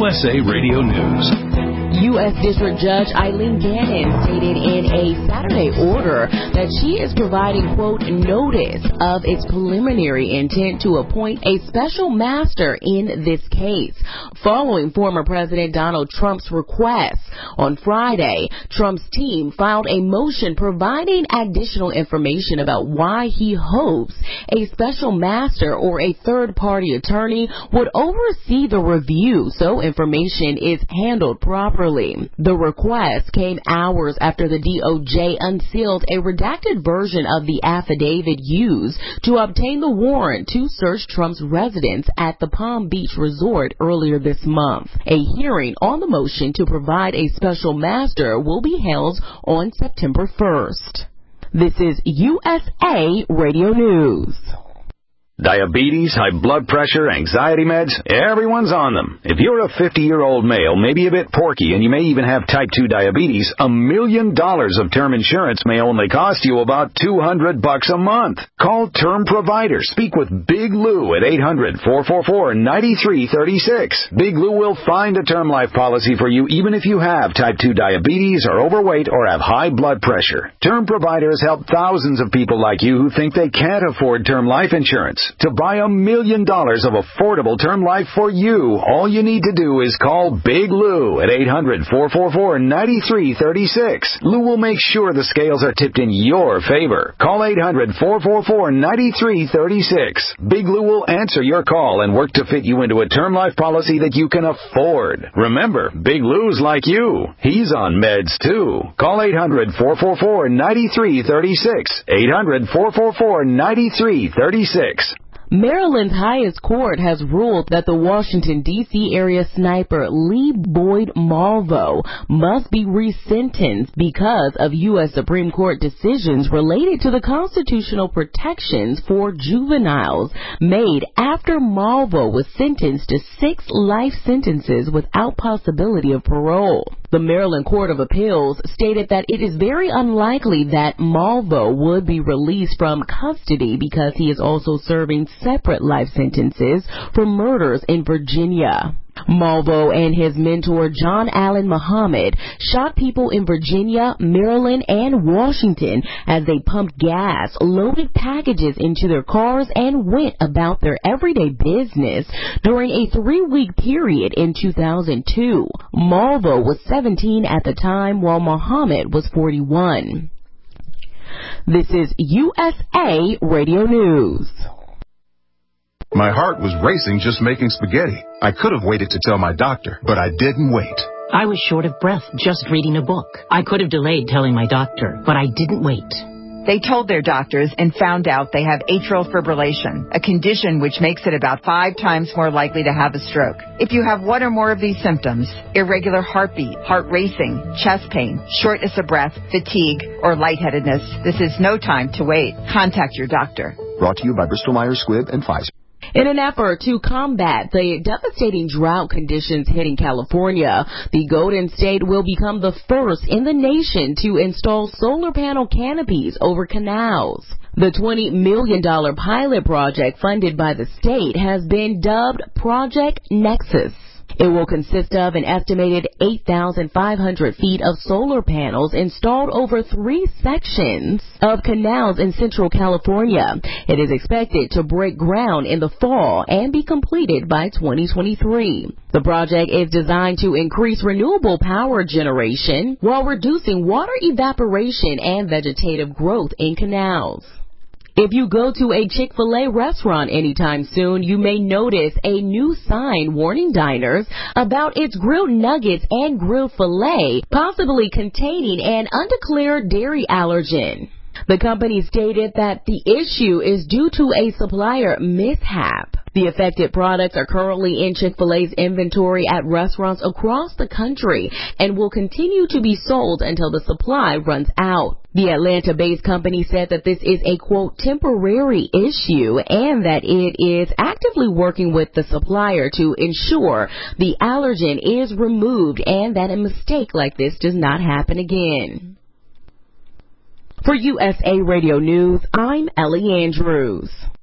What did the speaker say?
USA Radio News. U.S. District Judge Eileen Gannon stated in a Saturday order that she is providing, quote, notice of its preliminary intent to appoint a special master in this case, following former President Donald Trump's request. On Friday, Trump's team filed a motion providing additional information about why he hopes a special master or a third-party attorney would oversee the review so information is handled properly. The request came hours after the DOJ unsealed a redacted version of the affidavit used to obtain the warrant to search Trump's residence at the Palm Beach resort earlier this month. A hearing on the motion to provide a special master will be held on September 1st. This is USA Radio News. Diabetes, high blood pressure, anxiety meds, everyone's on them. If you're a 50-year-old male, maybe a bit porky, and you may even have type 2 diabetes, $1 million of term insurance may only cost you about $200 a month. Call Term Provider. Speak with Big Lou at 800-444-9336. Big Lou will find a term life policy for you even if you have type 2 diabetes, are overweight, or have high blood pressure. Term Providers help thousands of people like you who think they can't afford term life insurance. To buy $1 million of affordable term life for you, all you need to do is call Big Lou at 800-444-9336. Lou will make sure the scales are tipped in your favor. Call 800-444-9336. Big Lou will answer your call and work to fit you into a term life policy that you can afford. Remember, Big Lou's like you. He's on meds too. Call 800-444-9336. 800-444-9336. Maryland's highest court has ruled that the Washington, D.C. area sniper Lee Boyd Malvo must be resentenced because of U.S. Supreme Court decisions related to the constitutional protections for juveniles made after Malvo was sentenced to 6 life sentences without possibility of parole. The Maryland Court of Appeals stated that it is very unlikely that Malvo would be released from custody because he is also serving separate life sentences for murders in Virginia. Malvo and his mentor John Allen Muhammad shot people in Virginia, Maryland, and Washington as they pumped gas, loaded packages into their cars, and went about their everyday business during a 3-week period in 2002. Malvo was 17 at the time, while Muhammad was 41. This is USA Radio News. My heart was racing just making spaghetti. I could have waited to tell my doctor, but I didn't wait. I was short of breath just reading a book. I could have delayed telling my doctor, but I didn't wait. They told their doctors and found out they have atrial fibrillation, a condition which makes it about 5 times more likely to have a stroke. If you have one or more of these symptoms, irregular heartbeat, heart racing, chest pain, shortness of breath, fatigue, or lightheadedness, this is no time to wait. Contact your doctor. Brought to you by Bristol Myers Squibb and Pfizer. In an effort to combat the devastating drought conditions hitting California, the Golden State will become the first in the nation to install solar panel canopies over canals. The $20 million pilot project funded by the state has been dubbed Project Nexus. It will consist of an estimated 8,500 feet of solar panels installed over 3 sections of canals in Central California. It is expected to break ground in the fall and be completed by 2023. The project is designed to increase renewable power generation while reducing water evaporation and vegetative growth in canals. If you go to a Chick-fil-A restaurant anytime soon, you may notice a new sign warning diners about its grilled nuggets and grilled filet possibly containing an undeclared dairy allergen. The company stated that the issue is due to a supplier mishap. The affected products are currently in Chick-fil-A's inventory at restaurants across the country and will continue to be sold until the supply runs out. The Atlanta-based company said that this is a, quote, temporary issue and that it is actively working with the supplier to ensure the allergen is removed and that a mistake like this does not happen again. For USA Radio News, I'm Ellie Andrews.